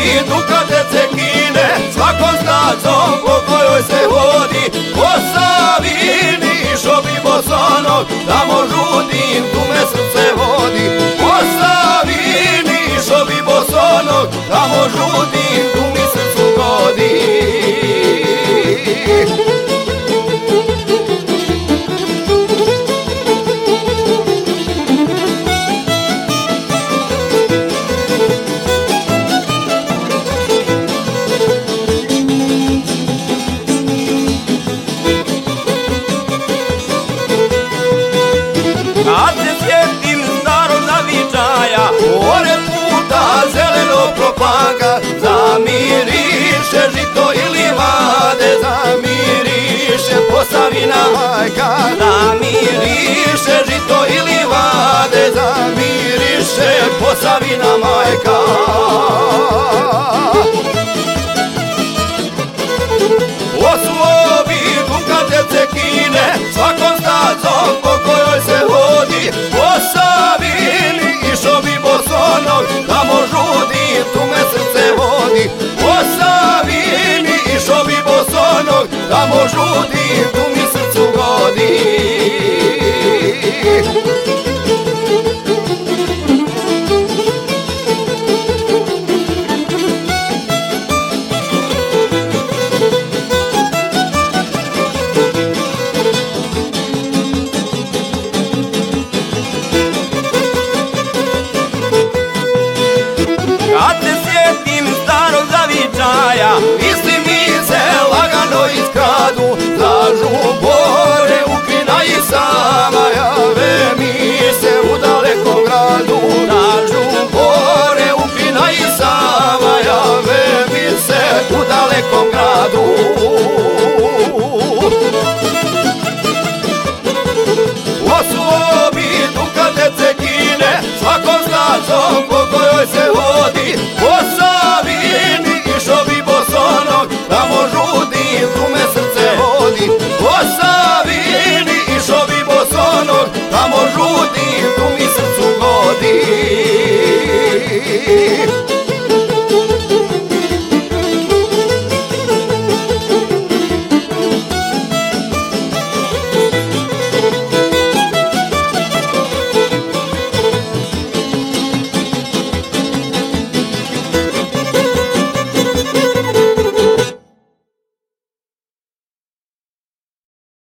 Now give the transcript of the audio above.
vidu kad te cekine, svakom stazom po kojoj se vodi. Po Savini išo bi bosonog, tamo žutim tu me srce vodi. Po Savini išo bi bosonog, tamo žutim tu mi srcu godi. Kad se sjetim starog zavičaja, pored puta zeleno propanga, zamiriše žito i livade, zamiriše Posavina majka. Zamiriše žito i livade, zamiriše Posavina majka. Poslovi dukate cekine, svakom stazom po kojoj se vodi. Po Savini išo bi bosonog, tamo žutim tu me srce vodi. Po Savini išo bi bosonog, tamo žutim tu mi srcu godi. Kad se sjetim starog zavičaja, misli mi se lagano iskradu. Lažu bore ukrina i sama, jave mi se u dalekom gradu. Lažu bore ukrina i sama, jave mi se u dalekom gradu. Poslovi dukate cekine, svakom stazom po kojoj se vodi. Po Savini išo bi bosonog, tamo žutim tu me srce vodi. Po Savini išo bi bosonog, tamo žutim tu mi srcu godi.